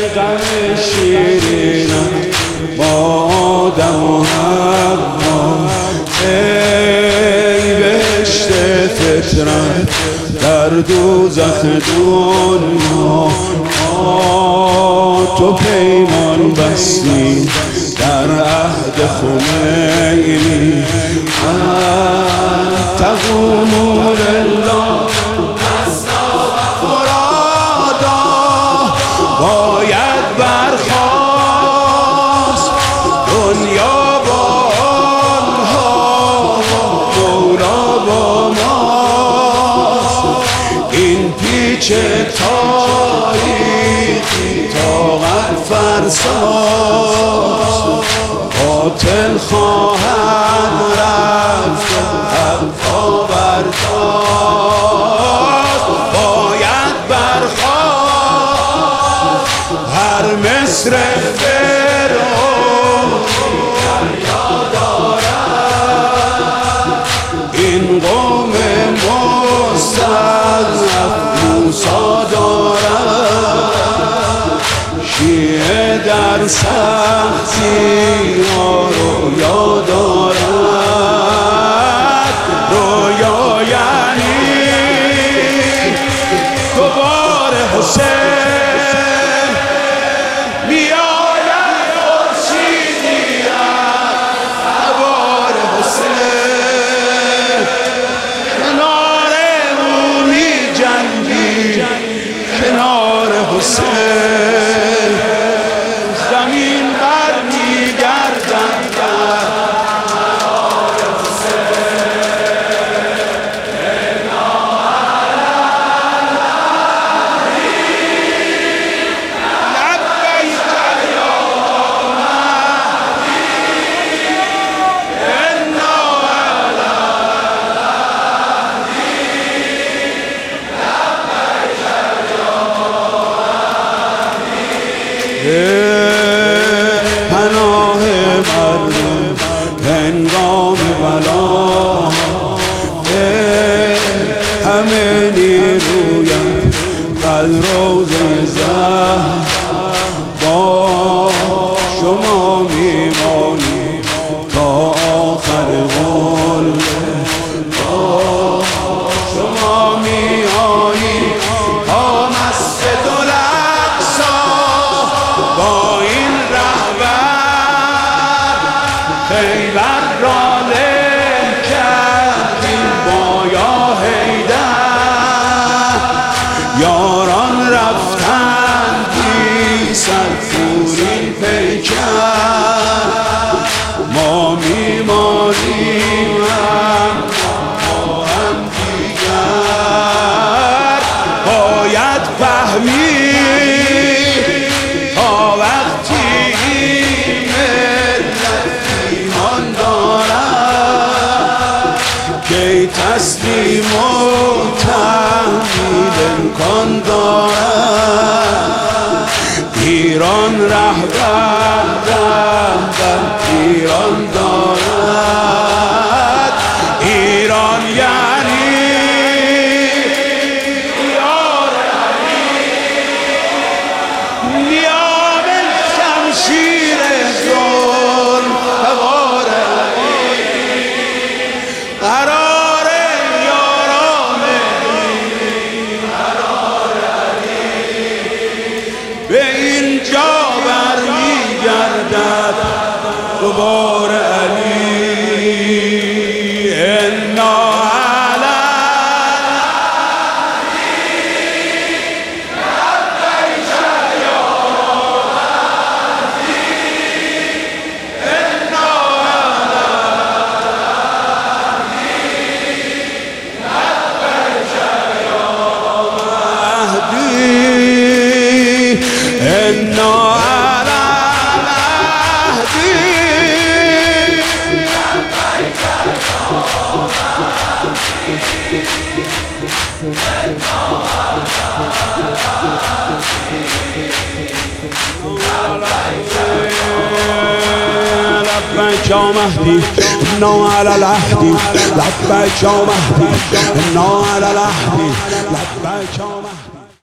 غم شیرینم با آدم و حوا، ای بهشت فطرت در دوزخ دنیا. تو پیمان بستی در عهد خمینی، تقوم لله مرادا، باید برخاست دنیا با آنها، مولا با ماست. این پیچ تاریخی طاقت فرساست، باطل خواهد رفت حقا برداشت. باید برخاست هر مصر فرعون دریا دارد، این قوم مستضعف موسی دارد. شیعه در سختی ها رویا دارد، رویا یعنی دوباره حسین میآید، خورشیدی از غبار حسین، کنار او می جنگی کنار حسین. زمین بر می گردد در کنار حسین، انا علی لبیک یا مهدی، انا پناه مردم هنگام بلا، همه نیرویم قلروز زهر با شما میمانی تا آخر قله، با شما میایی تا مسجد الاقصی. با این رهبر خیبر را له کردیم با یا حیدر، یاران رفتن بی سرپورین پیکر، ما میمانیم با هم دیگر. باید فهمید تا وقتی این ملت ایمان دارد که تسلیم و تحمیل امکان دارد. ایران رهبر ایران دارد، ایران یعنی یار علی، نیام شمشیر ظلم سوار علی، قرار یاران قرار علی به اینجا برمیگردد دوباره علی. انا لبیک یا مهدی انا علی العهد، لبیک یا مهدی انا علی العهد، لبیک یا مهدی.